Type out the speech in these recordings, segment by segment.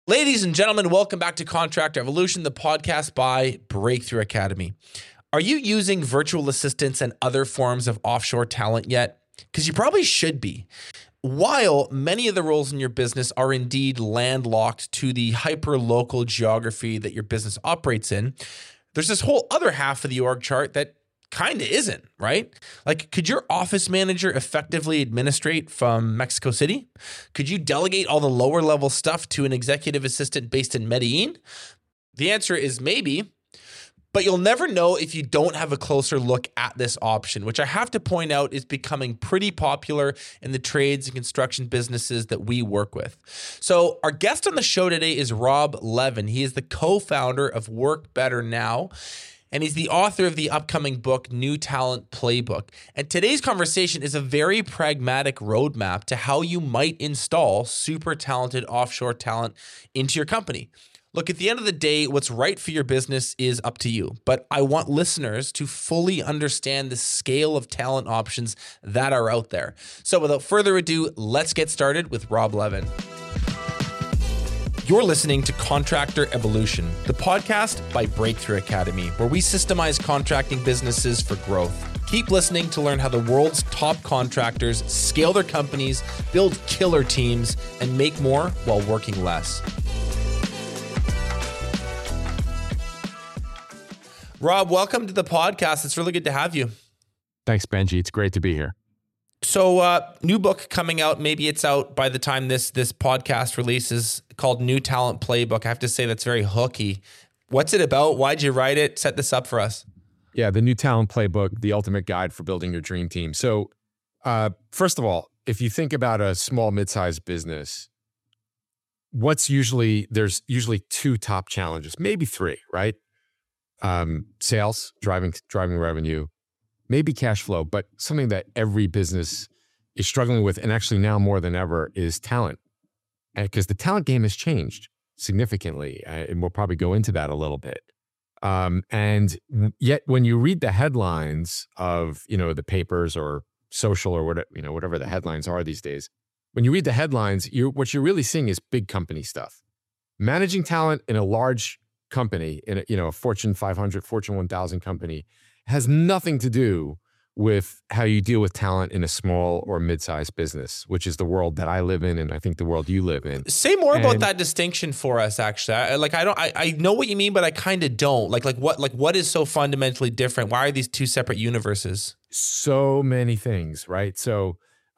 Ladies and gentlemen, welcome back to Contractor Evolution, the podcast by Breakthrough Academy. Are you using virtual assistants and other forms of offshore talent yet? Because you probably should be. While many of the roles in your business are indeed landlocked to the hyper-local geography that your business operates in, there's this whole other half of the org chart that kind of isn't, right? Like, could your office manager effectively administrate from Mexico City? Could you delegate all the lower level stuff to an executive assistant based in Medellin? The answer is maybe, but you'll never know if you don't have a closer look at this option, which I have to point out is becoming pretty popular in the trades and construction businesses that we work with. So our guest on the show today is Rob Levin. He is the co-founder of Work Better Now, and he's the author of the upcoming book, New Talent Playbook. And today's conversation is a very pragmatic roadmap to how you might install super talented offshore talent into your company. Look, at the end of the day, what's right for your business is up to you. But I want listeners to fully understand the scale of talent options that are out there. So without further ado, let's get started with Rob Levin. You're listening to Contractor Evolution, the podcast by Breakthrough Academy, where we systemize contracting businesses for growth. Keep listening to learn how the world's top contractors scale their companies, build killer teams, and make more while working less. Rob, welcome to the podcast. It's really good to have you. Thanks, Benji. It's great to be here. So, new book coming out. Maybe it's out by the time this podcast releases, called New Talent Playbook. I have to say that's very hooky. What's it about? Why'd you write it? Set this up for us. Yeah, the New Talent Playbook, the ultimate guide for building your dream team. So, first of all, if you think about a small, mid-sized business, there's usually two top challenges, maybe three, right? Sales, driving revenue, maybe cash flow, but something that every business is struggling with, and actually now more than ever, is talent. Because the talent game has changed significantly, and we'll probably go into that a little bit. And yet, when you read the headlines of the papers or social or whatever the headlines are these days, when you read the headlines, what you're really seeing is big company stuff. Managing talent in a large company, in a Fortune 500, Fortune 1000 company, has nothing to do with how you deal with talent in a small or mid-sized business, which is the world that I live in, and I think the world you live in. Say more about that distinction for us. Actually, I know what you mean, but I kind of don't. What is so fundamentally different? Why are these two separate universes? So many things, right? So,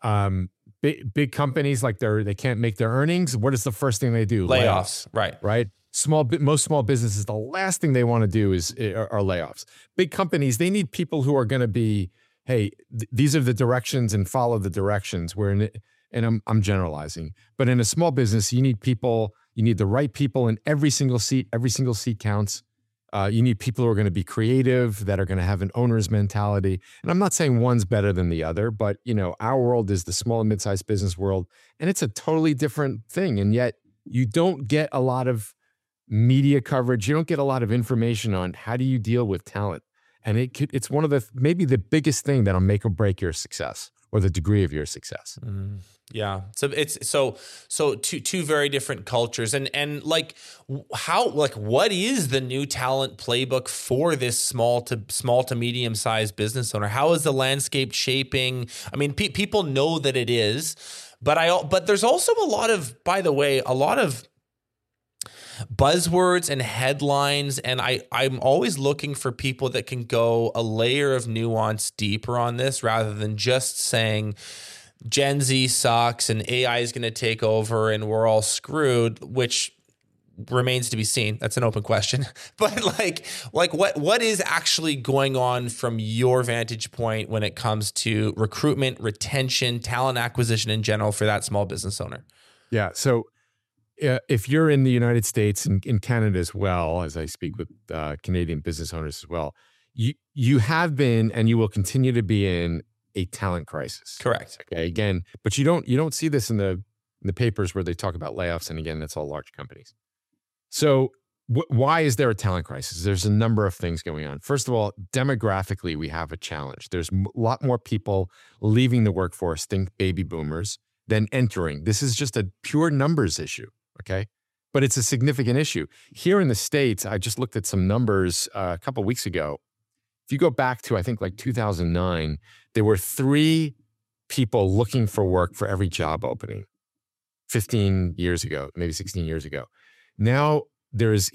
big companies, they can't make their earnings. What is the first thing they do? Layoffs, right? Right. Most small businesses, the last thing they want to do are layoffs. Big companies, they need people who are going to be, hey, these are the directions and follow the directions. I'm generalizing, but in a small business, you need the right people in every single seat. Every single seat counts. You need people who are going to be creative, that are going to have an owner's mentality. And I'm not saying one's better than the other, but our world is the small and mid-sized business world, and it's a totally different thing. And yet you don't get a lot of media coverage. You don't get a lot of information on how do you deal with talent. And it's one of maybe the biggest thing that'll make or break your success, or the degree of your success. Yeah. So it's so two very different cultures. And what is the New Talent Playbook for this small to medium sized business owner? How is the landscape shaping? I mean, people know that it is, but there's also a lot of buzzwords and headlines, and I'm always looking for people that can go a layer of nuance deeper on this, rather than just saying Gen Z sucks and AI is going to take over and we're all screwed, which remains to be seen. That's an open question. But what is actually going on from your vantage point when it comes to recruitment, retention, talent acquisition in general for that small business owner? Yeah. So if you're in the United States and in Canada as well, as I speak with Canadian business owners as well, you have been and you will continue to be in a talent crisis. Correct. Okay. Again, but you don't see this in the papers where they talk about layoffs, and again, that's all large companies. So why is there a talent crisis? There's a number of things going on. First of all, demographically, we have a challenge. There's a lot more people leaving the workforce, think baby boomers, than entering. This is just a pure numbers issue. Okay. but it's a significant issue. Here in the States, I just looked at some numbers a couple of weeks ago. If you go back to, I think, like 2009, there were 3 people looking for work for every job opening 15 years ago, maybe 16 years ago. Now there's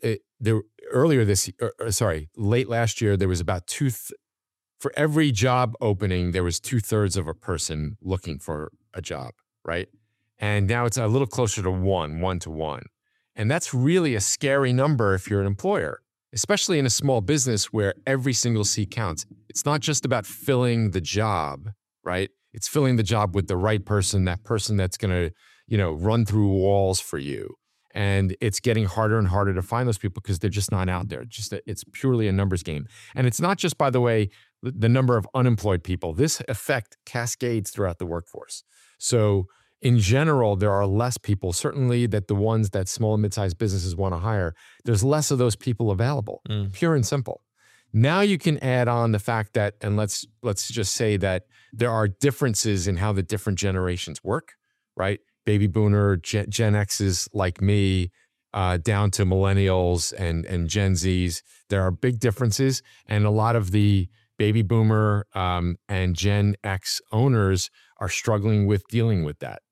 late last year, there was about for every job opening, there was 2/3 of a person looking for a job, right? And now it's a little closer to 1 to 1. And that's really a scary number if you're an employer, especially in a small business where every single seat counts. It's not just about filling the job, right? It's filling the job with the right person, that person that's going to, run through walls for you. And it's getting harder and harder to find those people because they're just not out there. It's purely a numbers game. And it's not just, by the way, the number of unemployed people. This effect cascades throughout the workforce. So in general, there are less people, certainly that the ones that small and mid-sized businesses want to hire, there's less of those people available, pure and simple. Now you can add on the fact that, and let's just say that there are differences in how the different generations work, right? Baby boomer, Gen X's like me, down to millennials and Gen Zs. There are big differences, and a lot of the baby boomer and Gen X owners are struggling with dealing with that.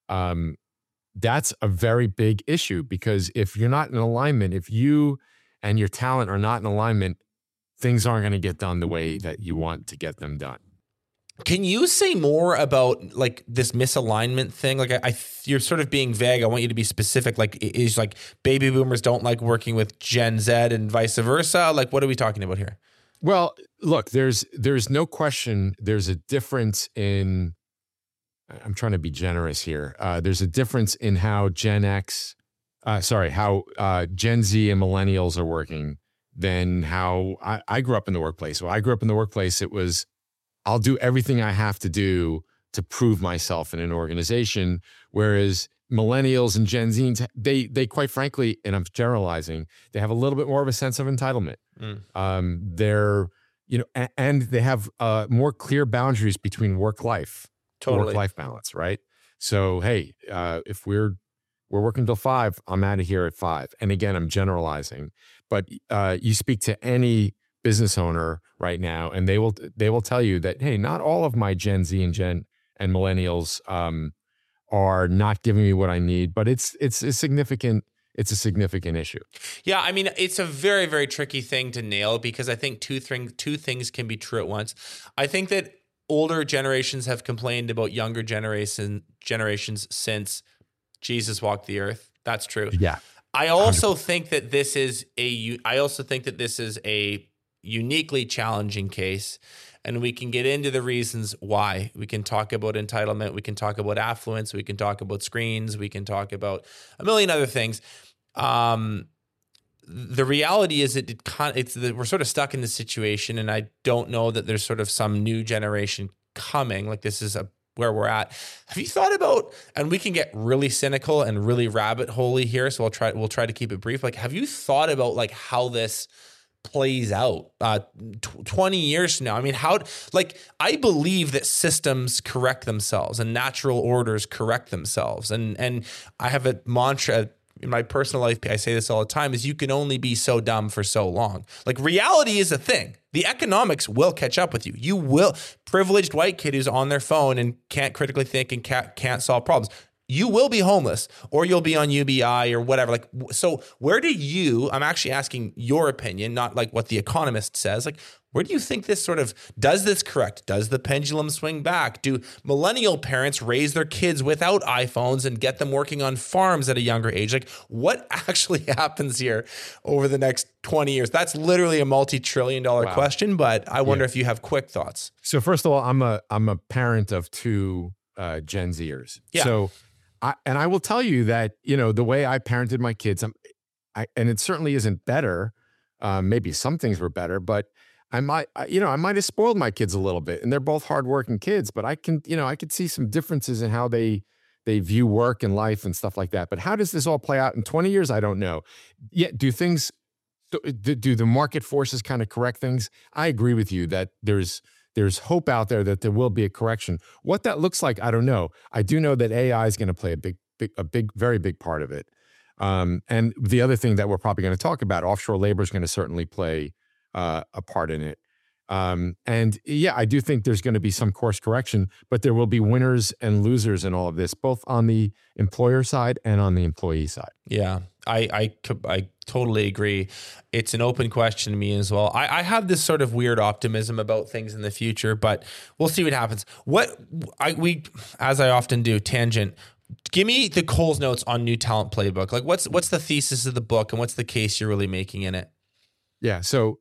That's a very big issue because if you're not in alignment, if you and your talent are not in alignment, things aren't going to get done the way that you want to get them done. Can you say more about like this misalignment thing? Like you're sort of being vague. I want you to be specific. Like is like baby boomers don't like working with Gen Z and vice versa. Like what are we talking about here? Well, look, there's no question. There's a difference in, I'm trying to be generous here. There's a difference in how Gen Z and millennials are working than how I grew up in the workplace. So I grew up in the workplace. It was, I'll do everything I have to do to prove myself in an organization. Whereas millennials and Gen Zs, they quite frankly, and I'm generalizing, they have a little bit more of a sense of entitlement. They're, and they have more clear boundaries between work-life balance, right? So, hey, if we're working till 5, I'm out of here at 5. And again, I'm generalizing, but you speak to any business owner right now, and they will tell you that, hey, not all of my Gen Z and millennials are not giving me what I need, but it's a significant issue. Yeah, I mean, it's a very, very tricky thing to nail because I think two things can be true at once. I think that older generations have complained about younger generations since Jesus walked the earth. That's true. Yeah. I also think that this is a uniquely challenging case, and we can get into the reasons why. We can talk about entitlement, we can talk about affluence, we can talk about screens, we can talk about a million other things. The reality is we're sort of stuck in this situation, and I don't know that there's sort of some new generation coming. Like this is where we're at. Have you thought about, and we can get really cynical and really rabbit holey here, so we'll try to keep it brief. Like, have you thought about like how this plays out 20 years from now? I mean, I believe that systems correct themselves and natural orders correct themselves. And I have a mantra in my personal life, I say this all the time, is you can only be so dumb for so long. Like reality is a thing. The economics will catch up with you. You will. Privileged white kid who's on their phone and can't critically think and can't solve problems. You will be homeless, or you'll be on UBI or whatever. Like, so where do you, I'm actually asking your opinion, not like what the economist says, like, where do you think this does this correct? Does the pendulum swing back? Do millennial parents raise their kids without iPhones and get them working on farms at a younger age? Like, what actually happens here over the next 20 years? That's literally a multi-trillion-dollar question, but I wonder if you have quick thoughts. So first of all, I'm a parent of 2 Gen Zers. Yeah. So I will tell you that, the way I parented my kids, and it certainly isn't better. Maybe some things were better, but I might have spoiled my kids a little bit, and they're both hardworking kids, but I could see some differences in how they view work and life and stuff like that. But how does this all play out in 20 years? I don't know. Yeah. Do the market forces kind of correct things? I agree with you that there's hope out there that there will be a correction. What that looks like, I don't know. I do know that AI is going to play a very big part of it. And the other thing that we're probably going to talk about, offshore labor is going to certainly play a part in it. And yeah, I do think there's going to be some course correction, but there will be winners and losers in all of this, both on the employer side and on the employee side. Yeah, I totally agree. It's an open question to me as well. I have this sort of weird optimism about things in the future, but we'll see what happens. As I often do, tangent. Give me the Coles Notes on New Talent Playbook. Like, what's the thesis of the book, and what's the case you're really making in it? Yeah, so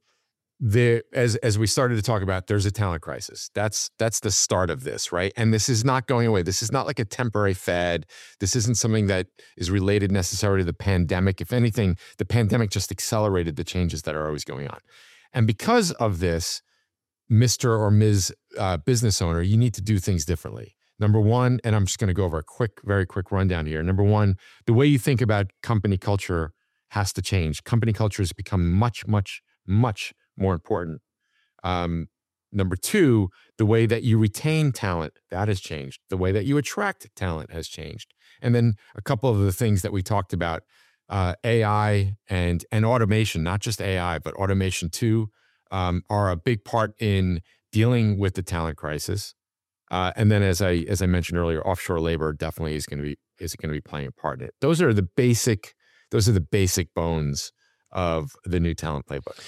as we started to talk about, there's a talent crisis. That's the start of this, right? And this is not going away. This is not like a temporary fad. This isn't something that is related necessarily to the pandemic. If anything, the pandemic just accelerated the changes that are always going on. And because of this, Mr. or Ms. Business owner, you need to do things differently. Number one, and I'm just going to go over a very quick rundown here. Number one, the way you think about company culture has to change. Company culture has become much, much, much more important. Number two, the way that you retain talent, that has changed. The way that you attract talent has changed. And then a couple of the things that we talked about, AI and automation, not just AI, but automation too, are a big part in dealing with the talent crisis. And then as I mentioned earlier, offshore labor definitely is going to be playing a part in it. Those are the basic bones of the New Talent Playbook.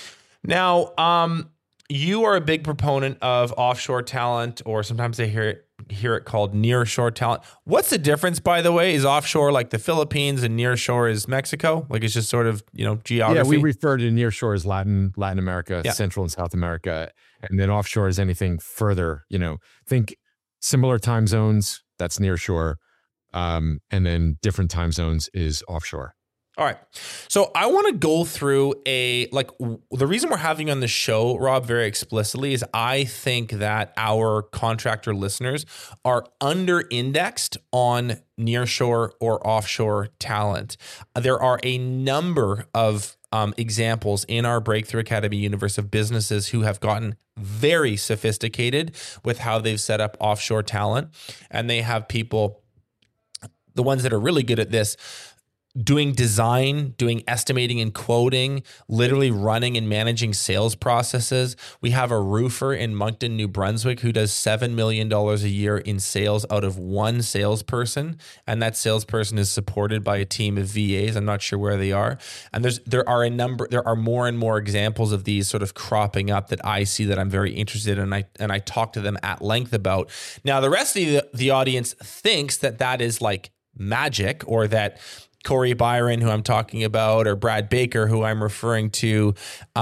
Now, you are a big proponent of offshore talent, or sometimes they hear it called nearshore talent. What's the difference, by the way? Is offshore like the Philippines and nearshore is Mexico? Like it's just sort of, geography? Yeah, we refer to nearshore as Latin America, yeah. Central and South America. And then offshore is anything further, think similar time zones, that's nearshore. And then different time zones is offshore. All right. So I want to go through the reason we're having you on the show, Rob, very explicitly is I think that our contractor listeners are under-indexed on nearshore or offshore talent. There are a number of examples in our Breakthrough Academy universe of businesses who have gotten very sophisticated with how they've set up offshore talent. And they have people, the ones that are really good at this, doing design, doing estimating and quoting, literally running and managing sales processes. We have a roofer in Moncton, New Brunswick, who does $7 million a year in sales out of one salesperson. And that salesperson is supported by a team of VAs. I'm not sure where they are. And there are more and more examples of these sort of cropping up that I see that I'm very interested in. And I talk to them at length about. Now, the rest of the audience thinks that is like magic, or that Corey Byron, who I'm talking about, or Brad Baker, who I'm referring to,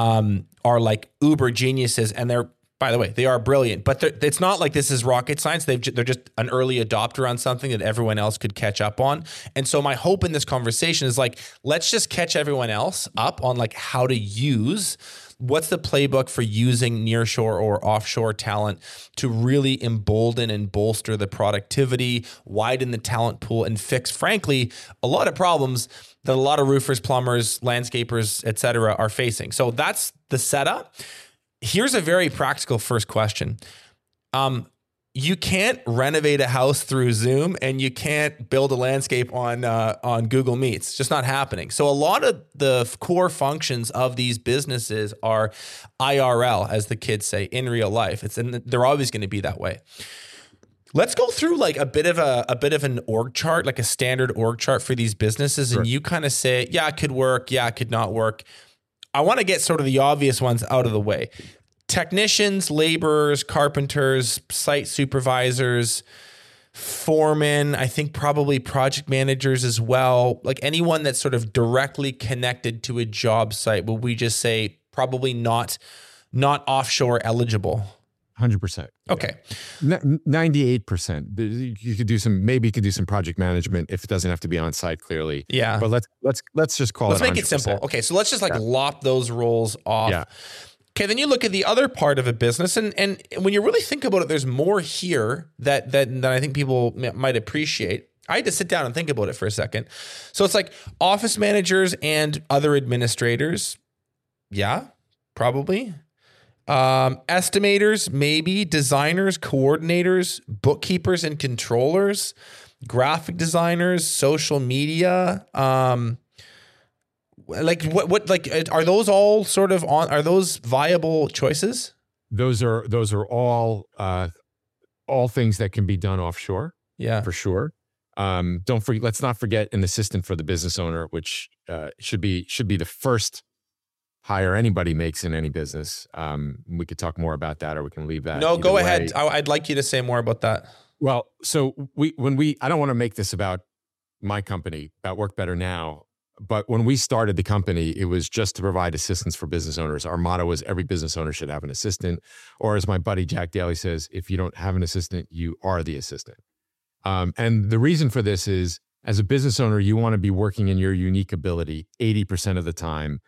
are like uber geniuses. And by the way, they are brilliant, but it's not like this is rocket science. They're just an early adopter on something that everyone else could catch up on. And so my hope in this conversation is like, let's just catch everyone else up on like how to use. What's the playbook for using nearshore or offshore talent to really embolden and bolster the productivity, widen the talent pool, and fix, frankly, a lot of problems that a lot of roofers, plumbers, landscapers, et cetera, are facing. So that's the setup. Here's a very practical first question. You can't renovate a house through Zoom, and you can't build a landscape on Google Meets. It's just not happening. So a lot of the core functions of these businesses are IRL, as the kids say, in real life. And they're always going to be that way. Let's go through like a bit of an org chart, like a standard org chart for these businesses, sure. And you kind of say, yeah, it could work, yeah, it could not work. I want to get sort of the obvious ones out of the way. Technicians, laborers, carpenters, site supervisors, foremen, I think probably project managers as well. Like anyone that's sort of directly connected to a job site, will we just say probably not offshore eligible? 100%. Okay. 98%. You could do some project management if it doesn't have to be on site clearly. Yeah. But let's just call it 100%. Let's make it simple. Okay. So let's just lop those roles off. Yeah. Okay, then you look at the other part of a business, and when you really think about it, there's more here that I think people might appreciate. I had to sit down and think about it for a second. So it's like office managers and other administrators. Yeah, probably. Estimators, maybe. Designers, coordinators, bookkeepers and controllers, graphic designers, social media, Like what like are those all sort of are those viable choices? Those are all things that can be done offshore. Yeah. For sure. Don't forget, let's not forget an assistant for the business owner, which should be the first hire anybody makes in any business. We could talk more about that, or we can leave that. No, go way. ahead. I'd like you to say more about that. Well, so I don't want to make this about my company, about Work Better Now, but when we started the company, it was just to provide assistance for business owners. Our motto was every business owner should have an assistant, or as my buddy Jack Daly says, if you don't have an assistant, you are the assistant. And the reason for this is, as a business owner, you want to be working in your unique ability 80% of the time.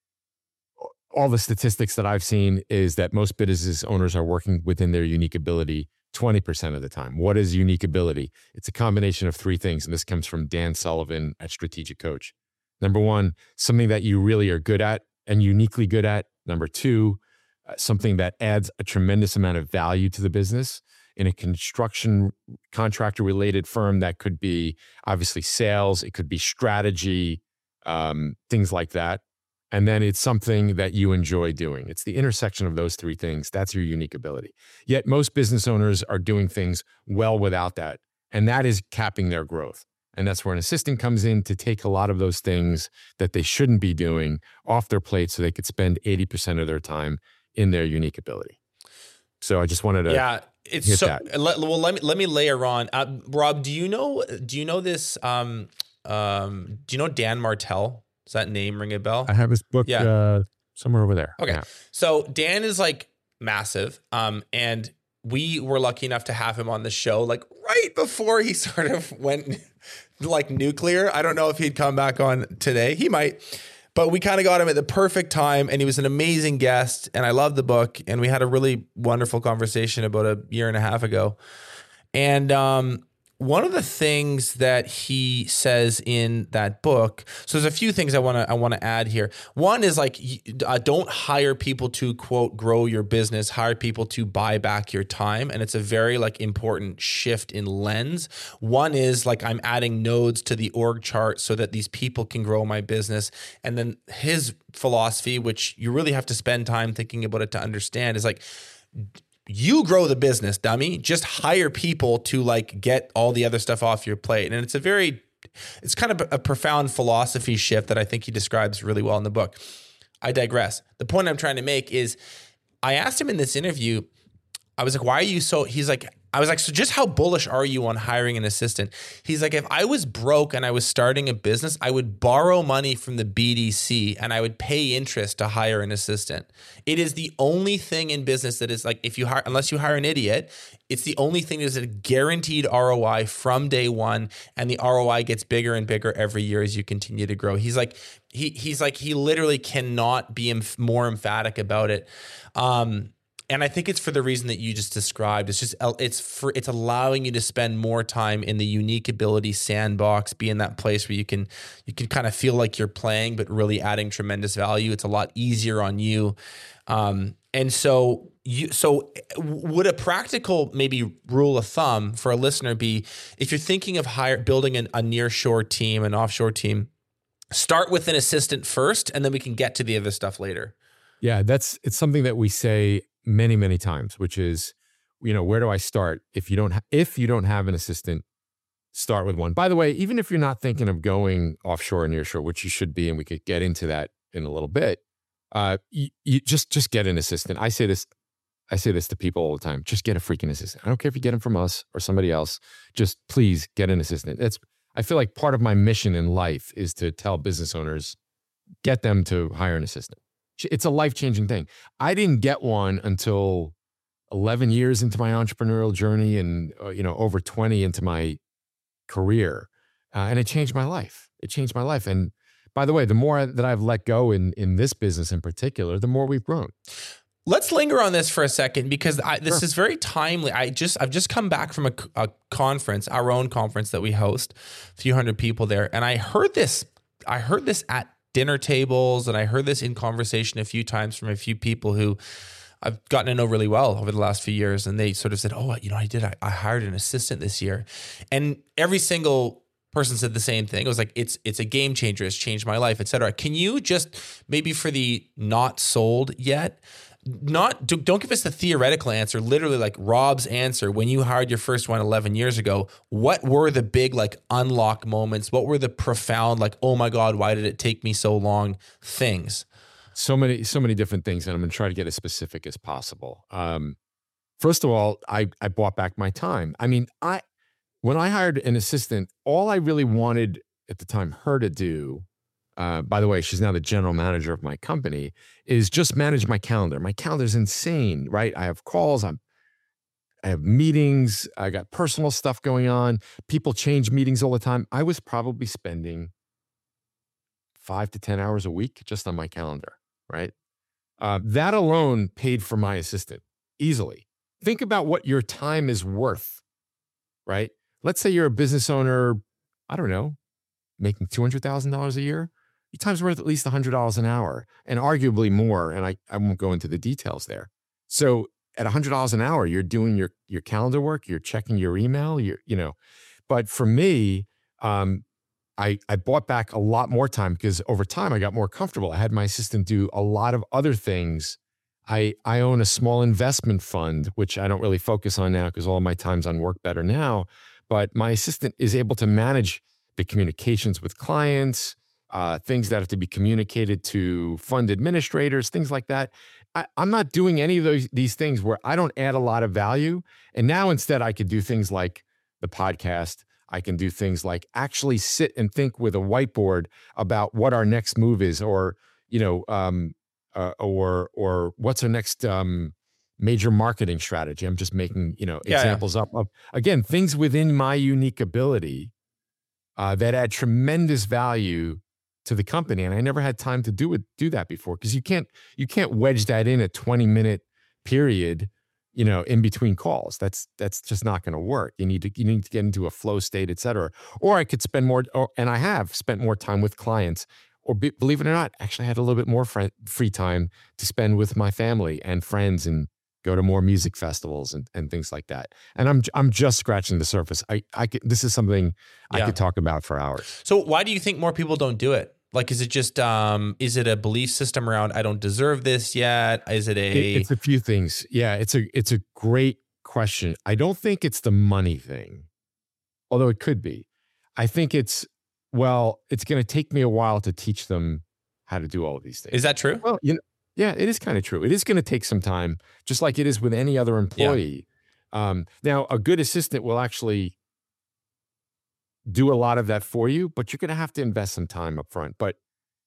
All the statistics that I've seen is that most business owners are working within their unique ability 20% of the time. What is unique ability? It's a combination of three things. And this comes from Dan Sullivan at Strategic Coach. Number one, something that you really are good at and uniquely good at. Number two, something that adds a tremendous amount of value to the business. In a construction contractor related firm, that could be obviously sales, it could be strategy, things like that. And then it's something that you enjoy doing. It's the intersection of those three things. That's your unique ability. Yet most business owners are doing things well without that. And that is capping their growth. And that's where an assistant comes in to take a lot of those things that they shouldn't be doing off their plate so they could spend 80% of their time in their unique ability. So I just wanted to it's so that. Let me layer on. Rob, do you know this do you know Dan Martell? Does that name ring a bell? I have his book somewhere over there. Okay. Yeah. So Dan is like massive. And we were lucky enough to have him on the show like right before he sort of went like nuclear. I don't know if he'd come back on today. He might. But we kind of got him at the perfect time, and he was an amazing guest, and I loved the book, and we had a really wonderful conversation about a year and a half ago. And one of the things that he says in that book, so there's a few things I want to add here. One is like, don't hire people to quote grow your business, hire people to buy back your time, and it's a very like important shift in lens. One is like, I'm adding nodes to the org chart so that these people can grow my business, and then his philosophy, which you really have to spend time thinking about it to understand, is like, you grow the business, dummy. Just hire people to like get all the other stuff off your plate. And it's kind of a profound philosophy shift that I think he describes really well in the book. I digress. The point I'm trying to make is I asked him in this interview, I was like, why are you so, I was like, so just how bullish are you on hiring an assistant? He's like, if I was broke and I was starting a business, I would borrow money from the BDC and I would pay interest to hire an assistant. It is the only thing in business that is like, unless you hire an idiot, it's the only thing that is a guaranteed ROI from day one. And the ROI gets bigger and bigger every year as you continue to grow. He's like, he literally cannot be more emphatic about it. And I think it's for the reason that you just described. It's allowing you to spend more time in the unique ability sandbox, be in that place where you can kind of feel like you're playing, but really adding tremendous value. It's a lot easier on you. And so would a practical maybe rule of thumb for a listener be, if you're thinking of building a nearshore team, an offshore team, start with an assistant first, and then we can get to the other stuff later? Yeah, it's something that we say many, many times, which is, where do I start? If you don't have an assistant, start with one. By the way, even if you're not thinking of going offshore or nearshore, which you should be, and we could get into that in a little bit, you just get an assistant. I say this to people all the time. Just get a freaking assistant. I don't care if you get them from us or somebody else. Just please get an assistant. I feel like part of my mission in life is to tell business owners, get them to hire an assistant. It's a life-changing thing. I didn't get one until 11 years into my entrepreneurial journey and, over 20 into my career. And it changed my life. And by the way, the more that I've let go in this business in particular, the more we've grown. Let's linger on this for a second, because this is very timely. I've just come back from a conference, our own conference that we host, a few hundred people there. And I heard this at dinner tables, and I heard this in conversation a few times from a few people who I've gotten to know really well over the last few years. And they sort of said, I hired an assistant this year. And every single person said the same thing. It was like, it's a game changer. It's changed my life, etc. Can you just maybe for the not sold yet, don't give us the theoretical answer, literally like Rob's answer. When you hired your first one 11 years ago, what were the big like unlock moments? What were the profound like, oh my God, why did it take me so long things? So many different things, and I'm going to try to get as specific as possible. First of all, I bought back my time. I mean, when I hired an assistant, all I really wanted at the time her to do, by the way, she's now the general manager of my company, is just manage my calendar. My calendar's insane, right? I have calls, I have meetings, I got personal stuff going on. People change meetings all the time. I was probably spending 5 to 10 hours a week just on my calendar, right? That alone paid for my assistant easily. Think about what your time is worth, right? Let's say you're a business owner, I don't know, making $200,000 a year. Your time's worth at least $100 an hour, and arguably more. And I won't go into the details there. So at $100 an hour, you're doing your calendar work, you're checking your email, But for me, I bought back a lot more time because over time I got more comfortable. I had my assistant do a lot of other things. I own a small investment fund, which I don't really focus on now because all of my time's on Work Better Now. But my assistant is able to manage the communications with clients, things that have to be communicated to fund administrators, things like that. I'm not doing any of these things where I don't add a lot of value. And now instead I could do things like the podcast. I can do things like actually sit and think with a whiteboard about what our next move is, or what's our next major marketing strategy. I'm just making examples up of, again, things within my unique ability that add tremendous value to the company. And I never had time to do that before, because you can't wedge that in a 20-minute period, in between calls. That's just not going to work. You need to get into a flow state, et cetera. Or I could spend more, and I have spent more time with clients, or believe it or not, actually had a little bit more free time to spend with my family and friends, and go to more music festivals and things like that. And I'm just scratching the surface. This is something I could talk about for hours. So why do you think more people don't do it? Like, is it just, is it a belief system around, I don't deserve this yet? Is it it's a few things. Yeah, it's a great question. I don't think it's the money thing, although it could be. I think it's going to take me a while to teach them how to do all of these things. Is that true? Well, yeah, it is kind of true. It is going to take some time, just like it is with any other employee. Yeah. Now, a good assistant will actually do a lot of that for you, but you're going to have to invest some time up front. But,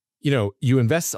you invest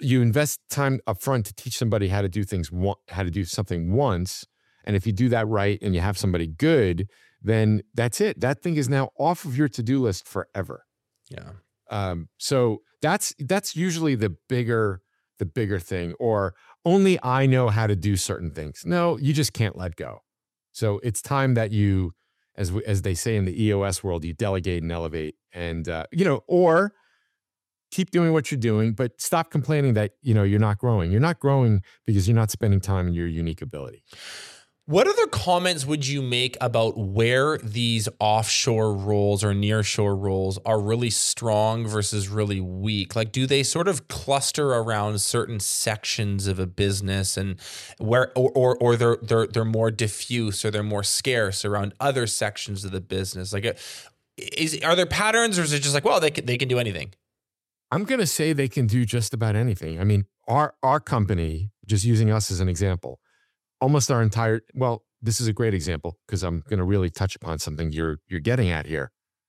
time up front to teach somebody how to do something once. And if you do that right and you have somebody good, then that's it. That thing is now off of your to-do list forever. Yeah. So that's usually the bigger thing, or only I know how to do certain things. No, you just can't let go. So it's time that you, as they say in the EOS world, you delegate and elevate, and or keep doing what you're doing, but stop complaining that you're not growing. You're not growing because you're not spending time in your unique ability. What other comments would you make about where these offshore roles or nearshore roles are really strong versus really weak? Like, do they sort of cluster around certain sections of a business, and where, or they're more diffuse, or they're more scarce around other sections of the business? Like, are there patterns, or is it just like, well, they can do anything? I'm going to say they can do just about anything. I mean, our company, just using us as an example, almost our entire, this is a great example because I'm going to really touch upon something you're getting at here.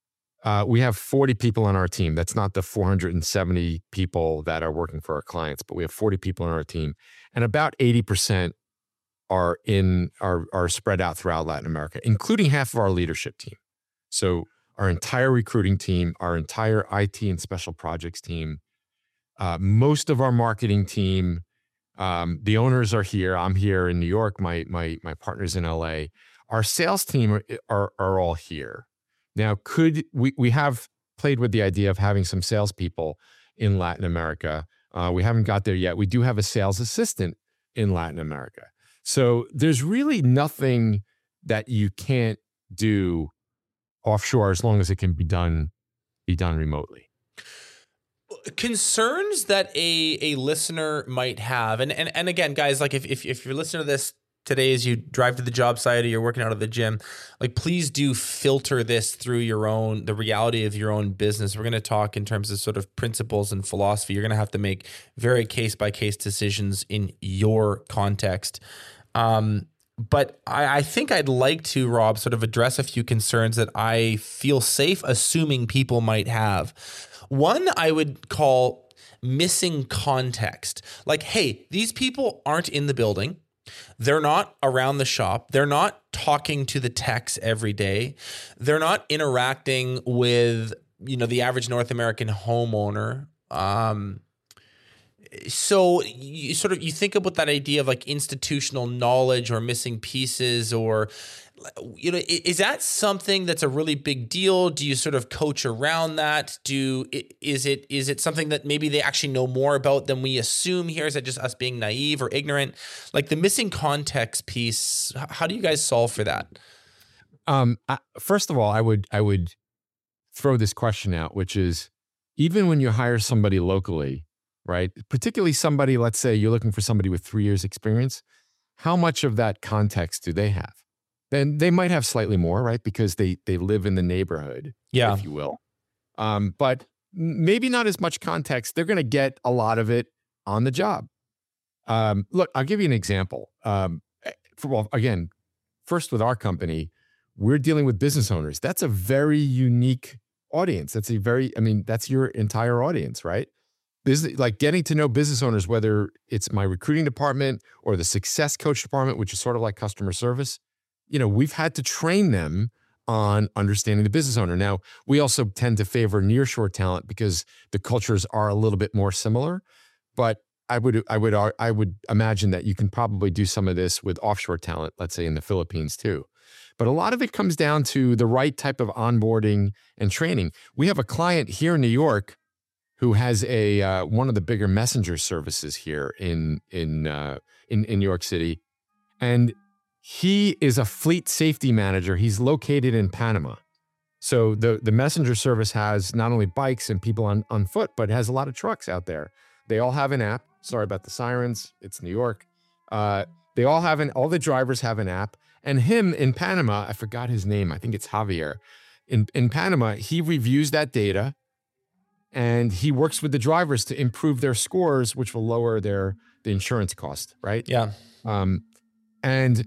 We have 40 people on our team. That's not the 470 people that are working for our clients, but we have 40 people on our team, and about 80% are spread out throughout Latin America, including half of our leadership team. So our entire recruiting team, our entire IT and special projects team, most of our marketing team. The owners are here. I'm here in New York. My partner's in LA. Our sales team are all here. Now, we have played with the idea of having some salespeople in Latin America. We haven't got there yet. We do have a sales assistant in Latin America. So there's really nothing that you can't do offshore as long as it can be done remotely. Concerns that a listener might have, and again, guys, like if you're listening to this today as you drive to the job site or you're working out of the gym, like please do filter this through the reality of your own business. We're going to talk in terms of sort of principles and philosophy. You're going to have to make very case by case decisions in your context. But I think I'd like to, Rob, sort of address a few concerns that I feel safe assuming people might have. One I would call missing context. Like, hey, these people aren't in the building. They're not around the shop. They're not talking to the techs every day. They're not interacting with, the average North American homeowner. So you think about that idea of like institutional knowledge or missing pieces, or, is that something that's a really big deal? Do you sort of coach around that? Is it something that maybe they actually know more about than we assume here? Is that just us being naive or ignorant? Like the missing context piece, how do you guys solve for that? First of all, I would throw this question out, which is, even when you hire somebody locally, right? Particularly somebody, let's say you're looking for somebody with 3 years experience, how much of that context do they have? Then they might have slightly more, right? Because they live in the neighborhood, if you will. But maybe not as much context. They're going to get a lot of it on the job. Look, I'll give you an example. Again, first with our company, we're dealing with business owners. That's a very unique audience. That's your entire audience, right? Business, like getting to know business owners, whether it's my recruiting department or the success coach department, which is sort of like customer service, we've had to train them on understanding the business owner. Now, we also tend to favor nearshore talent because the cultures are a little bit more similar. But I would imagine that you can probably do some of this with offshore talent, let's say in the Philippines too. But a lot of it comes down to the right type of onboarding and training. We have a client here in New York who has one of the bigger messenger services here in New York City, and he is a fleet safety manager. He's located in Panama. So the messenger service has not only bikes and people on foot, but it has a lot of trucks out there. They all have an app. Sorry about the sirens. It's New York. All the drivers have an app. And him in Panama, I forgot his name. I think it's Javier. In Panama, he reviews that data and he works with the drivers to improve their scores, which will lower the insurance cost, right? Yeah. And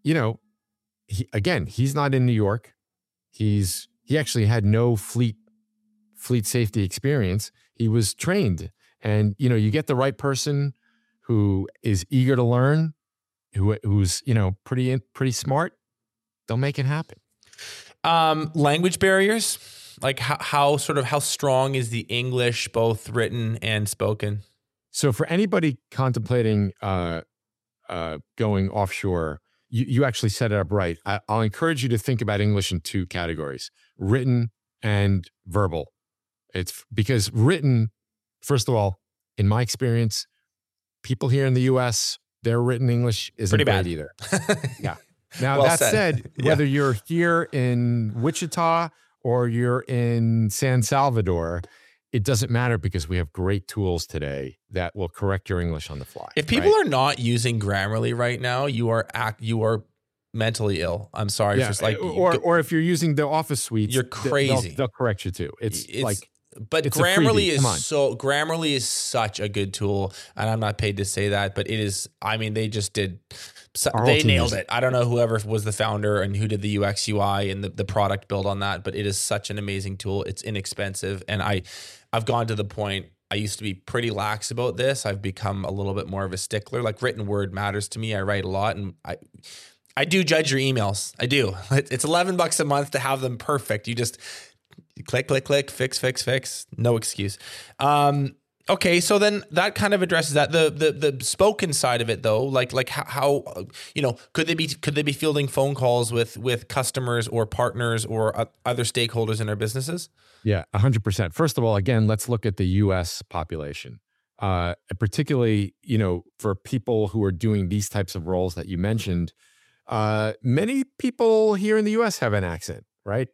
he's not in New York. He actually had no fleet safety experience. He was trained, and you get the right person who is eager to learn, who's pretty smart. They'll make it happen. Language barriers, like how strong is the English, both written and spoken? So for anybody contemplating going offshore, you actually set it up right. I'll encourage you to think about English in two categories: written and verbal. It's because written, first of all, in my experience, people here in the US, their written English isn't pretty bad bad either. Yeah. Now, Well that said, Yeah. whether you're here in Wichita or you're in San Salvador, it doesn't matter because we have great tools today that will correct your English on the fly. If people are not using Grammarly right now, you are mentally ill. I'm sorry. Yeah. Just like or if you're using the Office suite, you're crazy. They'll correct you too. But it's Grammarly is such a good tool, and I'm not paid to say that, but it is. I mean, they just did. They nailed it. I don't know whoever was the founder and who did the UX UI and the product build on that, but it is such an amazing tool. It's inexpensive, and I've gone to the point. I used to be pretty lax about this. I've become a little bit more of a stickler. Like written word matters to me. I write a lot, and I do judge your emails. I do. It's $11 a month to have them perfect. You just click, fix. No excuse. Okay, so then that kind of addresses that. The spoken side of it, though, like how could they be fielding phone calls with customers or partners or other stakeholders in their businesses? Yeah, 100%. First of all, again, let's look at the U.S. population, particularly for people who are doing these types of roles that you mentioned. Many people here in the U.S. have an accent, right?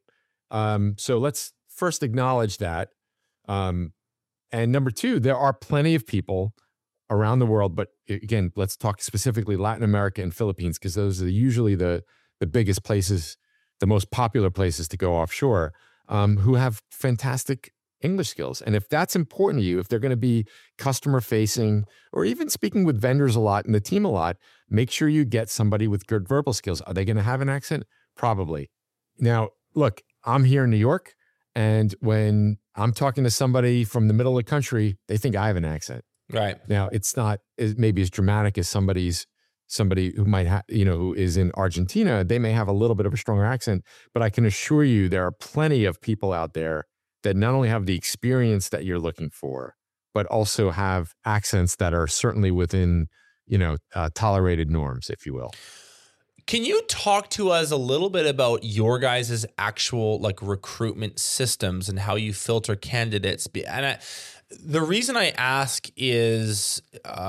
So let's first acknowledge that. And number two, there are plenty of people around the world, but again, let's talk specifically Latin America and Philippines, because those are usually the biggest places, the most popular places to go offshore, who have fantastic English skills. And if that's important to you, if they're going to be customer facing or even speaking with vendors a lot and the team a lot, make sure you get somebody with good verbal skills. Are they going to have an accent? Probably. Now, look, I'm here in New York, and when I'm talking to somebody from the middle of the country, they think I have an accent. Right. Now, it's not maybe as dramatic as somebody who might have, who is in Argentina. They may have a little bit of a stronger accent, but I can assure you there are plenty of people out there that not only have the experience that you're looking for, but also have accents that are certainly within, tolerated norms, if you will. Can you talk to us a little bit about your guys' actual recruitment systems and how you filter candidates? And the reason I ask is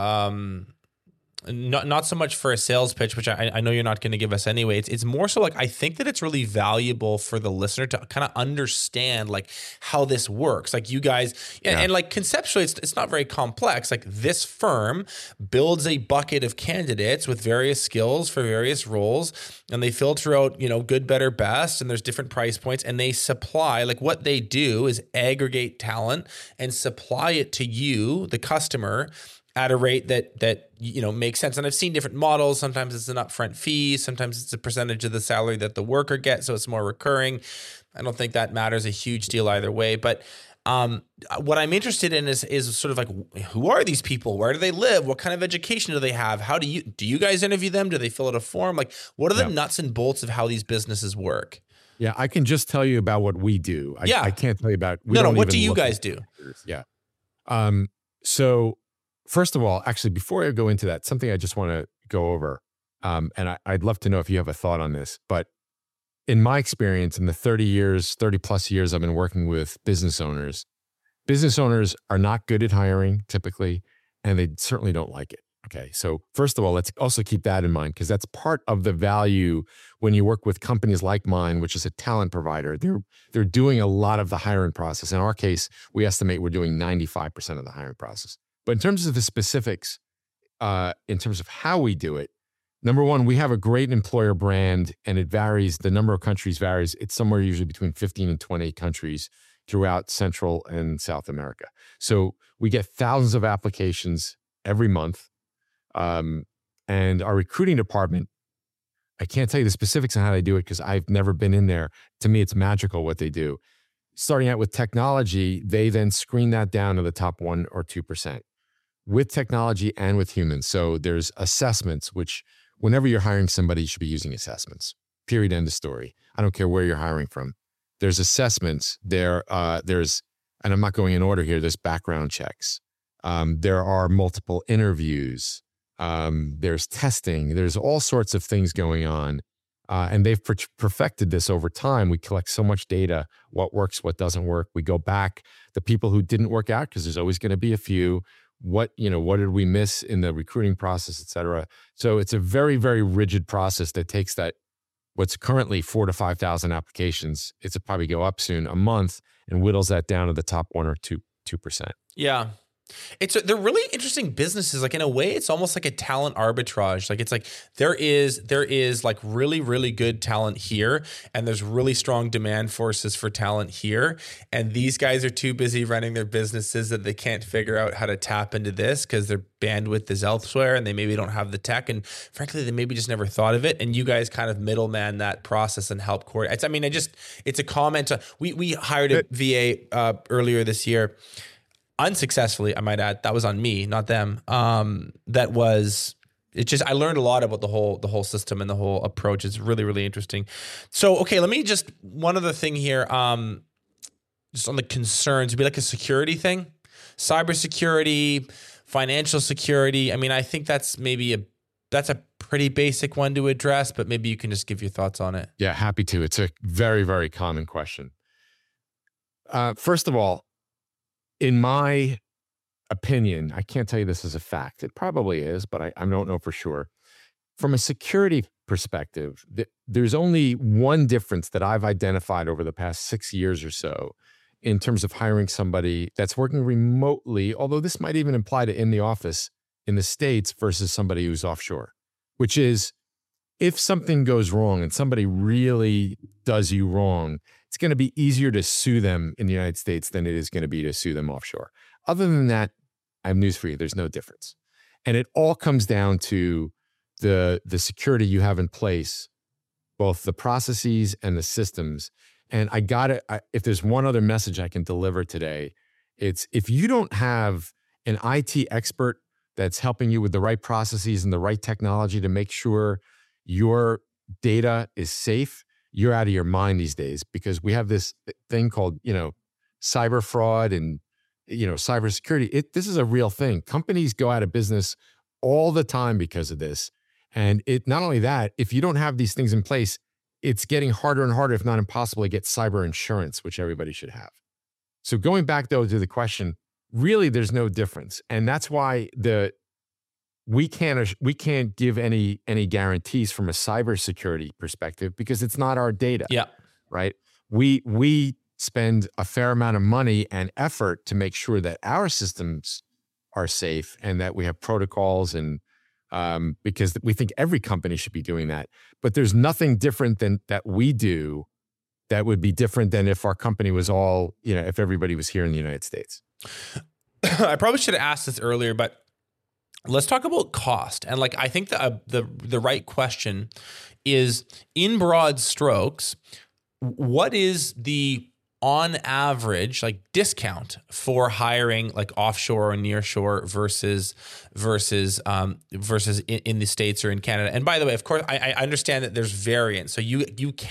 not so much for a sales pitch, which I know you're not going to give us anyway. It's more so I think that it's really valuable for the listener to kind of understand how this works. You guys, and conceptually, it's not very complex. This firm builds a bucket of candidates with various skills for various roles, and they filter out, good, better, best, and there's different price points, and they supply, what they do is aggregate talent and supply it to you, the customer, at a rate that makes sense. And I've seen different models. Sometimes it's an upfront fee. Sometimes it's a percentage of the salary that the worker gets, so it's more recurring. I don't think that matters a huge deal either way. But what I'm interested in is sort of who are these people? Where do they live? What kind of education do they have? How do you guys interview them? Do they fill out a form? What are the nuts and bolts of how these businesses work? Yeah, I can just tell you about what we do. I can't tell you about. What do you guys do? Yeah. So first of all, actually, before I go into that, something I just want to go over, and I'd love to know if you have a thought on this, but in my experience, in the 30 plus years I've been working with business owners are not good at hiring typically, and they certainly don't like it. Okay. So first of all, let's also keep that in mind, because that's part of the value when you work with companies like mine, which is a talent provider. They're doing a lot of the hiring process. In our case, we estimate we're doing 95% of the hiring process. But in terms of the specifics, in terms of how we do it, number one, we have a great employer brand, and it varies. The number of countries varies. It's somewhere usually between 15 and 20 countries throughout Central and South America. So we get thousands of applications every month. And our recruiting department, I can't tell you the specifics on how they do it because I've never been in there. To me, it's magical what they do. Starting out with technology, they then screen that down to the top 1 or 2%. With technology and with humans. So there's assessments, which whenever you're hiring somebody, you should be using assessments. Period. End of story. I don't care where you're hiring from. There's assessments. There's, and I'm not going in order here, there's background checks. There are multiple interviews. There's testing. There's all sorts of things going on. And they've perfected this over time. We collect so much data, what works, what doesn't work. We go back, the people who didn't work out, because there's always going to be a few. What did we miss in the recruiting process, et cetera. So it's a very, very rigid process that takes what's currently 4,000 to 5,000 applications. It's probably go up soon, a month, and whittles that down to the top 1 or 2%. Yeah. They're really interesting businesses. In a way, it's almost like a talent arbitrage. There is really, really good talent here, and there's really strong demand forces for talent here. And these guys are too busy running their businesses that they can't figure out how to tap into this because their bandwidth is elsewhere, and they maybe don't have the tech. And frankly, they maybe just never thought of it. And you guys kind of middleman that process and help coordinate. It's a comment. We hired a VA earlier this year. Unsuccessfully, I might add. That was on me, not them. I learned a lot about the whole system and the whole approach. It's really, really interesting. So, okay, let me one other thing here. Just on the concerns, it'd be like a security thing, cybersecurity, financial security. I think that's that's a pretty basic one to address, but maybe you can just give your thoughts on it. Yeah, happy to. It's a very, very common question. First of all, in my opinion, I can't tell you this as a fact. It probably is, but I don't know for sure. From a security perspective, there's only one difference that I've identified over the past 6 years or so in terms of hiring somebody that's working remotely, although this might even apply to in the office in the States versus somebody who's offshore, which is if something goes wrong and somebody really does you wrong, it's going to be easier to sue them in the United States than it is going to be to sue them offshore. Other than that, I have news for you. There's no difference. And it all comes down to the security you have in place, both the processes and the systems. And if there's one other message I can deliver today, it's if you don't have an IT expert that's helping you with the right processes and the right technology to make sure your data is safe, you're out of your mind these days, because we have this thing called, cyber fraud and, cybersecurity. This is a real thing. Companies go out of business all the time because of this. And not only that, if you don't have these things in place, it's getting harder and harder, if not impossible, to get cyber insurance, which everybody should have. So going back though to the question, really there's no difference. And that's why we can't give any guarantees from a cybersecurity perspective, because it's not our data. Yeah. Right. We spend a fair amount of money and effort to make sure that our systems are safe and that we have protocols, and because we think every company should be doing that. But there's nothing different than that we do that would be different than if our company was all, if everybody was here in the United States. I probably should have asked this earlier, but let's talk about cost. And I think the right question is, in broad strokes, what is the on average discount for hiring offshore or nearshore versus in the States or in Canada? And by the way, of course, I understand that there's variance. So you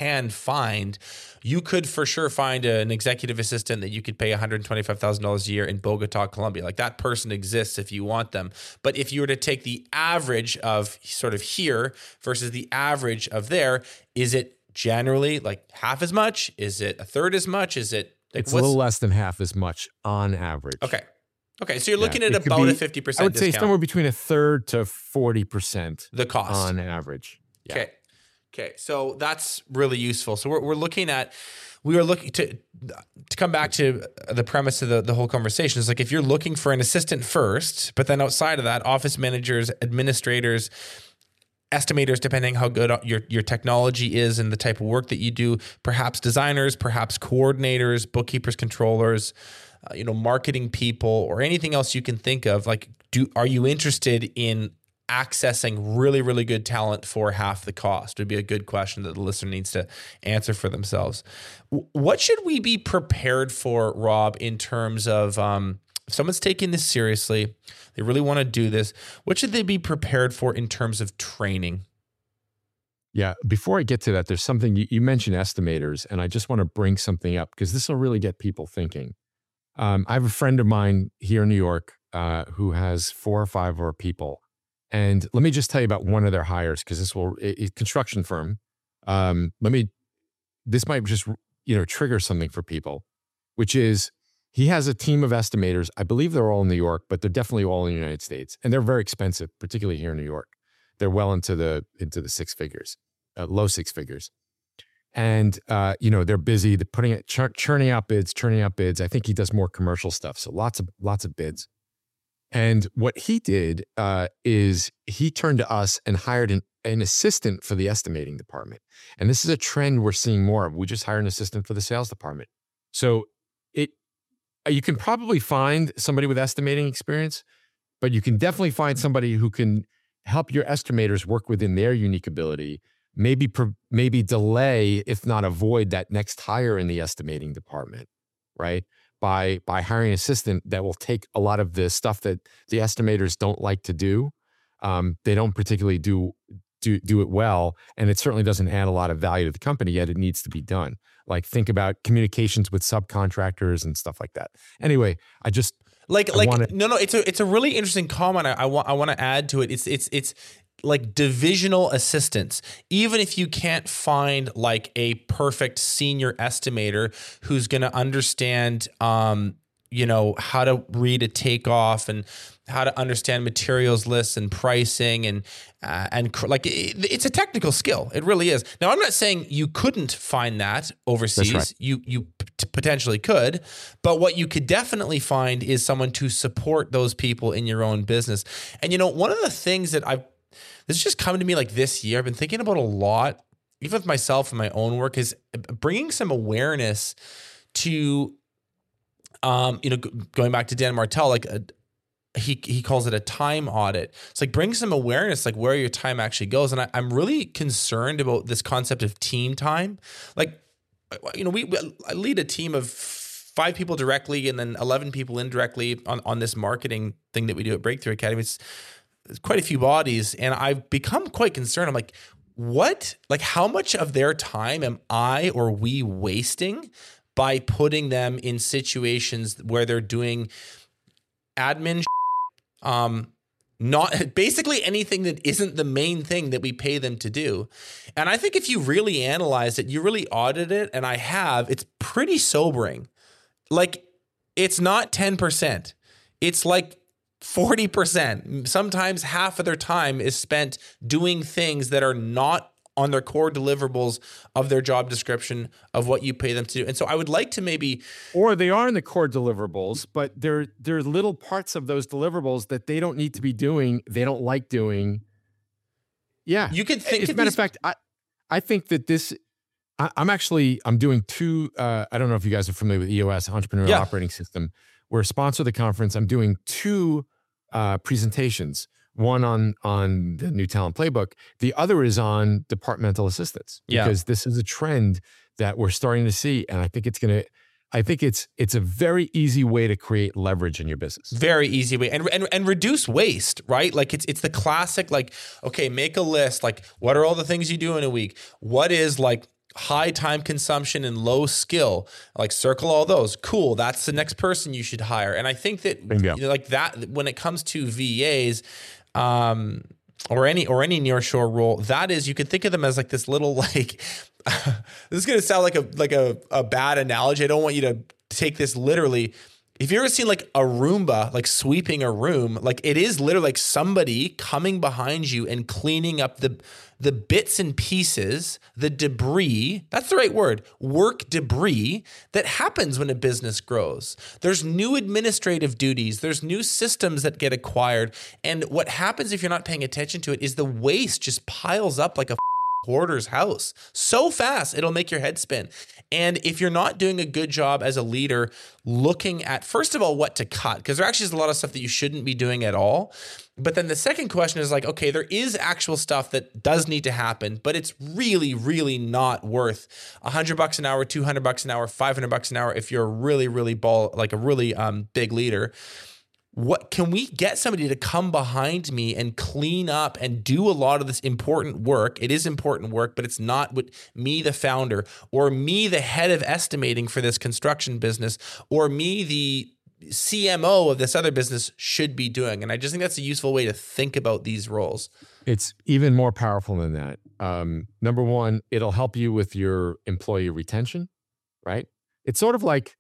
could for sure find an executive assistant that you could pay $125,000 a year in Bogota, Colombia. That person exists if you want them. But if you were to take the average of sort of here versus the average of there, is it generally half as much? Is it a third as much? Is it it's a little less than half as much on average. Okay. So you're looking at about a 50% discount. I would say somewhere between a third to 40% the cost on average. Yeah. Okay. So that's really useful. So we are looking to come back to the premise of the whole conversation. Is if you're looking for an assistant first, but then outside of that, office managers, administrators, estimators, depending how good your technology is and the type of work that you do, perhaps designers, perhaps coordinators, bookkeepers, controllers, marketing people, or anything else you can think of. Are you interested in accessing really, really good talent for half the cost? Would be a good question that the listener needs to answer for themselves. What should we be prepared for, Rob, in terms of if someone's taking this seriously, they really want to do this, what should they be prepared for in terms of training? Yeah. Before I get to that, there's something you mentioned, estimators, and I just want to bring something up because this will really get people thinking. I have a friend of mine here in New York who has 4 or 5 of our people. And let me just tell you about one of their hires, because this will, a construction firm. This might just, trigger something for people, which is, he has a team of estimators. I believe they're all in New York, but they're definitely all in the United States. And they're very expensive, particularly here in New York. They're well into the 6 figures, low 6 figures. And, they're busy. They're putting it, churning out bids. I think he does more commercial stuff. So lots of bids. And what he did is he turned to us and hired an assistant for the estimating department. And this is a trend we're seeing more of. We just hired an assistant for the sales department. So you can probably find somebody with estimating experience, but you can definitely find somebody who can help your estimators work within their unique ability, maybe delay, if not avoid, that next hire in the estimating department, right? By hiring an assistant that will take a lot of the stuff that the estimators don't like to do. They don't particularly do it well, and it certainly doesn't add a lot of value to the company, yet it needs to be done. Think about communications with subcontractors and stuff like that. Anyway, it's a really interesting comment. I want to add to it. It's like divisional assistants. Even if you can't find a perfect senior estimator who's going to understand how to read a takeoff and how to understand materials lists and pricing it's a technical skill. It really is. Now, I'm not saying you couldn't find that overseas. That's right. You potentially could, but what you could definitely find is someone to support those people in your own business. And one of the things that this has just come to me like this year, I've been thinking about a lot, even with myself and my own work, is bringing some awareness to, going back to Dan Martell, like he calls it a time audit. It's like bring some awareness, like where your time actually goes. And I'm really concerned about this concept of team time. Like, I lead a team of 5 people directly and then 11 people indirectly on this marketing thing that we do at Breakthrough Academy. It's quite a few bodies. And I've become quite concerned. I'm like, how much of their time am I or we wasting by putting them in situations where they're doing admin, not basically anything that isn't the main thing that we pay them to do. And I think if you really analyze it, you really audit it, and I have, it's pretty sobering. Like, it's not 10%. It's like 40%. Sometimes half of their time is spent doing things that are not on their core deliverables of their job description of what you pay them to do. And so I would like to maybe... Or they are in the core deliverables, but they're little parts of those deliverables that they don't need to be doing, they don't like doing. Yeah. You could think... As a matter of fact, I think that this... I'm doing 2... I don't know if you guys are familiar with EOS, Entrepreneurial Operating System. We're a sponsor of the conference. I'm doing 2 presentations. One on the new talent playbook. The other is on departmental assistance, because this is a trend that we're starting to see. And I think it's a very easy way to create leverage in your business. Very easy way and reduce waste, right? Like it's the classic, like, okay, make a list. Like, what are all the things you do in a week? What is like high time consumption and low skill? Like, circle all those. Cool. That's the next person you should hire. And I think that like that, when it comes to VAs, or any nearshore role, that is, you could think of them as like this little, like, this is going to sound like a bad analogy. I don't want you to take this literally. If you ever seen like a Roomba, like sweeping a room, like it is literally like somebody coming behind you and cleaning up the bits and pieces, the debris, that's the right word, work debris that happens when a business grows. There's new administrative duties, there's new systems that get acquired. And what happens if you're not paying attention to it is the waste just piles up like a hoarder's house so fast, it'll make your head spin. And if you're not doing a good job as a leader looking at, first of all, what to cut, because there actually is a lot of stuff that you shouldn't be doing at all. But then the second question is like, okay, there is actual stuff that does need to happen, but it's really, really not worth $100 an hour, $200 an hour, $500 an hour if you're a really, really big leader. What can we get somebody to come behind me and clean up and do a lot of this important work? It is important work, but it's not what me, the founder, or me, the head of estimating for this construction business, or me, the CMO of this other business should be doing. And I just think that's a useful way to think about these roles. It's even more powerful than that. Number one, it'll help you with your employee retention, right? It's sort of like,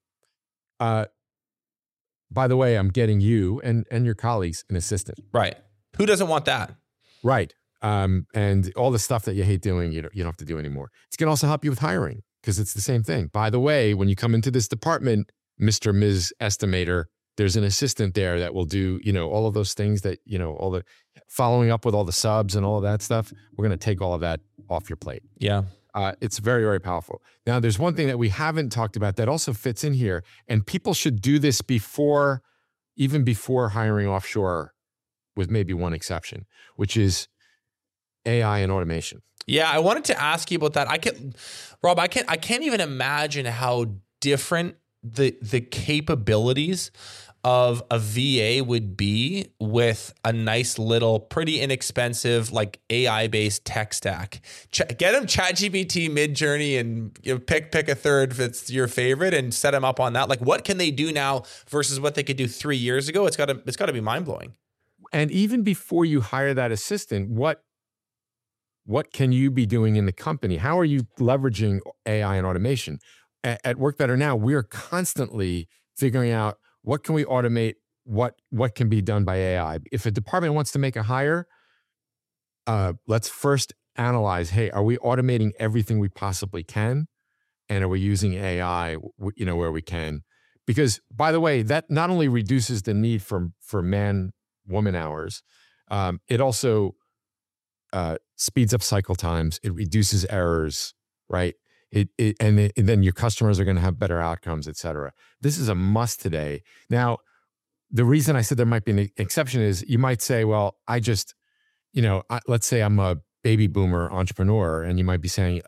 by the way, I'm getting you and your colleagues an assistant. Right. Who doesn't want that? Right. And all the stuff that you hate doing, you don't have to do anymore. It's going to also help you with hiring, because it's the same thing. By the way, when you come into this department, Mr. Ms. Estimator, there's an assistant there that will do, all of those things that, all the following up with all the subs and all of that stuff. We're going to take all of that off your plate. Yeah. It's very, very powerful. Now, there's one thing that we haven't talked about that also fits in here, and people should do this even before hiring offshore, with maybe one exception, which is AI and automation. Yeah, I wanted to ask you about that. I can't even imagine how different the capabilities of a VA would be with a nice little, pretty inexpensive, like AI-based tech stack. Get them ChatGPT, Midjourney, and pick a third if it's your favorite, and set them up on that. Like, what can they do now versus what they could do 3 years ago? It's got to be mind blowing. And even before you hire that assistant, what can you be doing in the company? How are you leveraging AI and automation? At Work Better Now, we are constantly figuring out what can we automate? What can be done by AI? If a department wants to make a hire, let's first analyze, hey, are we automating everything we possibly can? And are we using AI, where we can? Because, by the way, that not only reduces the need for man-woman hours, it also speeds up cycle times. It reduces errors, right? And then your customers are going to have better outcomes, et cetera. This is a must today. Now, the reason I said there might be an exception is you might say, well, let's say I'm a baby boomer entrepreneur, and you might be saying,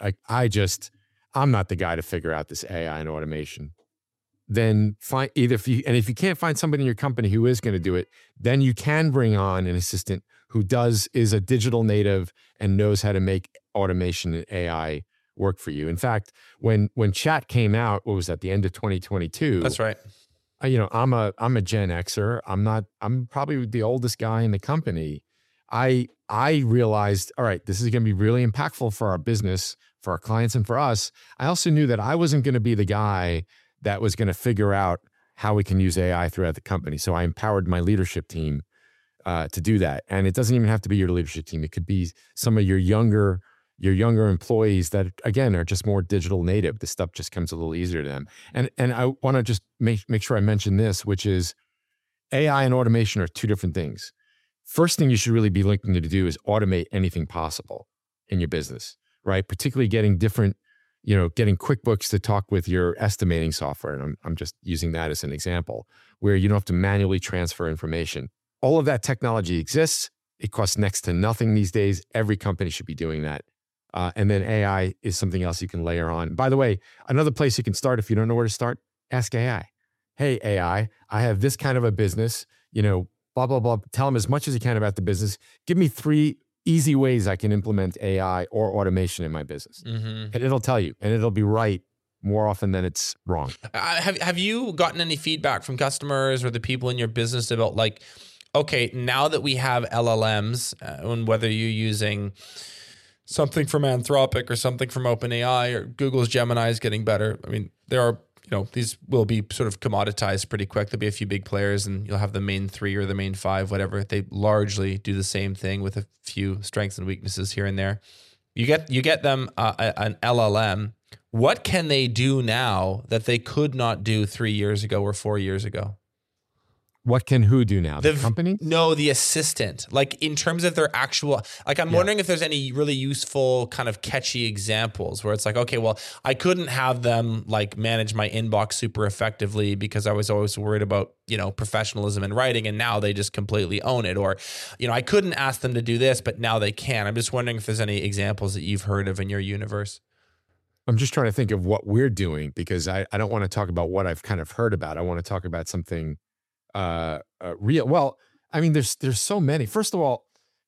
I'm not the guy to figure out this AI and automation. Then if you can't find somebody in your company who is going to do it, then you can bring on an assistant who is a digital native and knows how to make automation and AI work for you. In fact, when chat came out, what was that, the end of 2022? That's right. I'm a Gen Xer. I'm probably the oldest guy in the company. I realized, all right, this is going to be really impactful for our business, for our clients, and for us. I also knew that I wasn't going to be the guy that was going to figure out how we can use AI throughout the company. So I empowered my leadership team to do that. And it doesn't even have to be your leadership team. It could be some of your younger employees that, again, are just more digital native. This stuff just comes a little easier to them. And I want to just make sure I mention this, which is AI and automation are two different things. First thing you should really be looking to do is automate anything possible in your business, right? Particularly getting QuickBooks to talk with your estimating software. And I'm just using that as an example where you don't have to manually transfer information. All of that technology exists. It costs next to nothing these days. Every company should be doing that. And then AI is something else you can layer on. By the way, another place you can start if you don't know where to start, ask AI. Hey, AI, I have this kind of a business, blah, blah, blah. Tell them as much as you can about the business. Give me 3 easy ways I can implement AI or automation in my business. Mm-hmm. And it'll tell you, and it'll be right more often than it's wrong. Have you gotten any feedback from customers or the people in your business about okay, now that we have LLMs, and whether you're using something from Anthropic or something from OpenAI or Google's Gemini is getting better. I mean, there are, these will be sort of commoditized pretty quick. There'll be a few big players and you'll have the main 3 or the main 5, whatever. They largely do the same thing with a few strengths and weaknesses here and there. You get them an LLM. What can they do now that they could not do 3 years ago or 4 years ago? What can who do now? The company? No, the assistant. In terms of their actual, I'm wondering if there's any really useful kind of catchy examples where it's okay, well, I couldn't have them manage my inbox super effectively because I was always worried about, professionalism and writing, and now they just completely own it. Or, I couldn't ask them to do this, but now they can. I'm just wondering if there's any examples that you've heard of in your universe. I'm just trying to think of what we're doing because I don't want to talk about what I've kind of heard about. I want to talk about something real. Well, I mean, there's so many. First of all,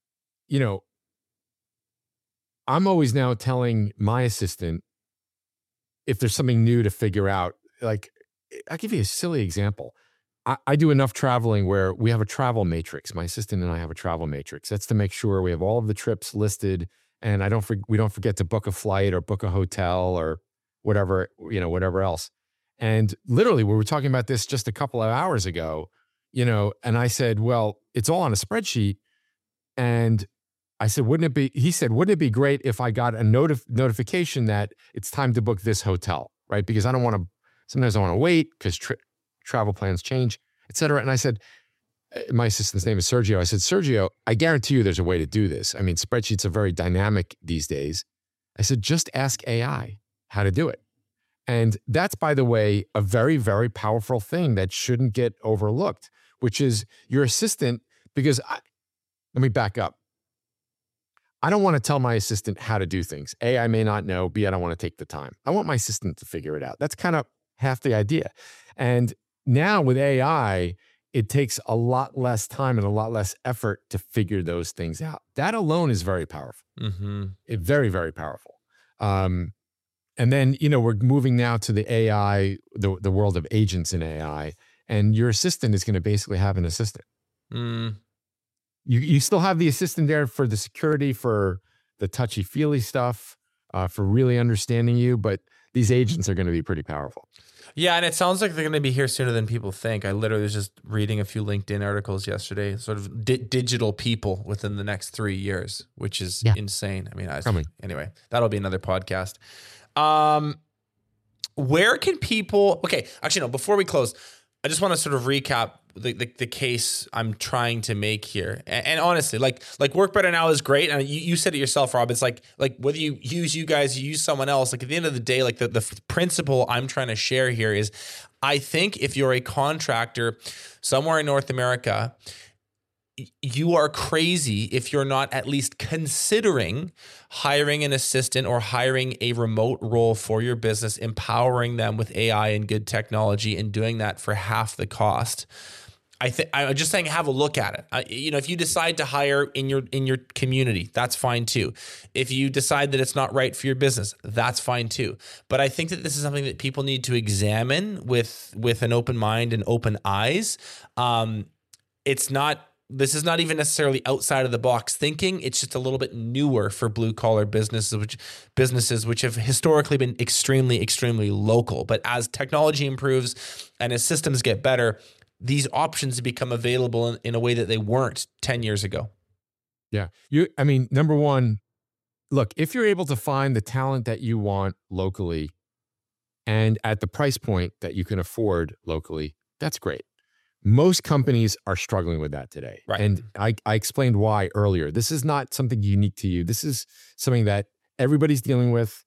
I'm always now telling my assistant if there's something new to figure out. I'll give you a silly example. I do enough traveling where we have a travel matrix. My assistant and I have a travel matrix. That's to make sure we have all of the trips listed, and we don't forget to book a flight or book a hotel or whatever else. And literally, we were talking about this just a couple of hours ago, and I said, well, it's all on a spreadsheet. And I said, he said, wouldn't it be great if I got a notification that it's time to book this hotel, right? Because sometimes I want to wait because travel plans change, et cetera. And I said, my assistant's name is Sergio. I said, Sergio, I guarantee you there's a way to do this. I mean, spreadsheets are very dynamic these days. I said, just ask AI how to do it. And that's, by the way, a very, very powerful thing that shouldn't get overlooked, which is your assistant, because let me back up. I don't want to tell my assistant how to do things. A, I may not know. B, I don't want to take the time. I want my assistant to figure it out. That's kind of half the idea. And now with AI, it takes a lot less time and a lot less effort to figure those things out. That alone is very powerful. Mm-hmm. Very, very powerful. And then, we're moving now to the AI, the world of agents in AI, and your assistant is going to basically have an assistant. Mm. You still have the assistant there for the security, for the touchy-feely stuff, for really understanding you, but these agents are going to be pretty powerful. Yeah, and it sounds like they're going to be here sooner than people think. I literally was just reading a few LinkedIn articles yesterday, sort of digital people within the next 3 years, which is insane. I mean, anyway, that'll be another podcast. Where can people? Okay, actually, no. Before we close, I just want to sort of recap the case I'm trying to make here. And honestly, like Work Better Now is great. And you said it yourself, Rob. It's like whether you use someone else, like at the end of the day, like the principle I'm trying to share here is, I think if you're a contractor somewhere in North America, you are crazy if you're not at least considering hiring an assistant or hiring a remote role for your business, empowering them with AI and good technology, and doing that for half the cost. I'm just saying, have a look at it. If you decide to hire in your community, that's fine too. If you decide that it's not right for your business, that's fine too. But I think that this is something that people need to examine with an open mind and open eyes. This is not even necessarily outside of the box thinking. It's just a little bit newer for blue collar businesses, which have historically been extremely, extremely local. But as technology improves and as systems get better, these options become available in a way that they weren't 10 years ago. Yeah. Number one, look, if you're able to find the talent that you want locally and at the price point that you can afford locally, that's great. Most companies are struggling with that today. Right. And I explained why earlier. This is not something unique to you. This is something that everybody's dealing with,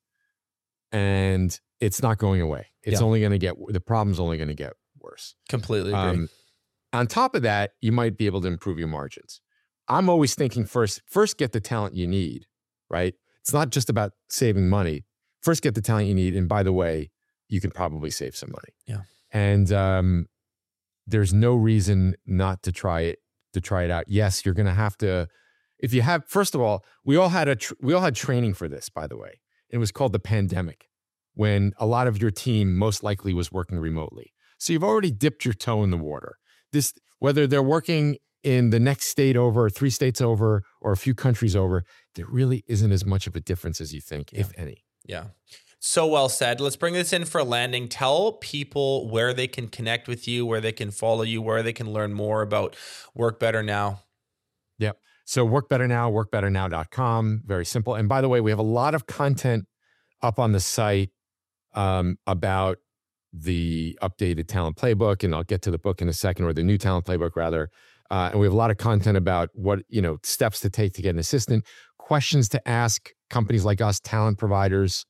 and it's not going away. The problem's only going to get worse. Completely agree. On top of that, you might be able to improve your margins. I'm always thinking first get the talent you need, right? It's not just about saving money. First get the talent you need. And by the way, you can probably save some money. Yeah. And, there's no reason not to try it out. Yes, you're going to have to, first of all, we all had training for this, by the way. It was called the pandemic, when a lot of your team most likely was working remotely. So you've already dipped your toe in the water. Whether they're working in the next state over, 3 states over, or a few countries over, there really isn't as much of a difference as you think, if any. Yeah. So well said. Let's bring this in for a landing. Tell people where they can connect with you, where they can follow you, where they can learn more about Work Better Now. Yep. So Work Better Now, workbetternow.com. Very simple. And by the way, we have a lot of content up on the site about the updated talent playbook. And I'll get to the book in a second, or the new talent playbook rather. And we have a lot of content about what, steps to take to get an assistant, questions to ask companies like us, talent providers,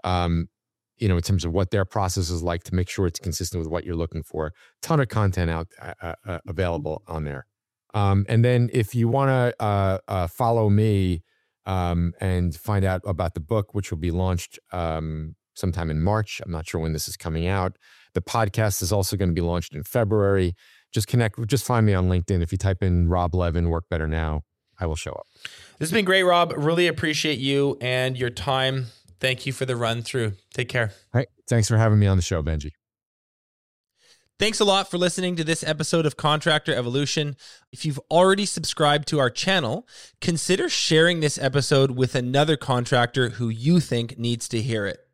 in terms of what their process is like to make sure it's consistent with what you're looking for. Ton of content out available on there. And then if you want to follow me and find out about the book, which will be launched sometime in March. I'm not sure when this is coming out. The podcast is also going to be launched in February. Just find me on LinkedIn. If you type in Rob Levin, Work Better Now, I will show up. This has been great, Rob. Really appreciate you and your time. Thank you for the run through. Take care. All right. Thanks for having me on the show, Benji. Thanks a lot for listening to this episode of Contractor Evolution. If you've already subscribed to our channel, consider sharing this episode with another contractor who you think needs to hear it.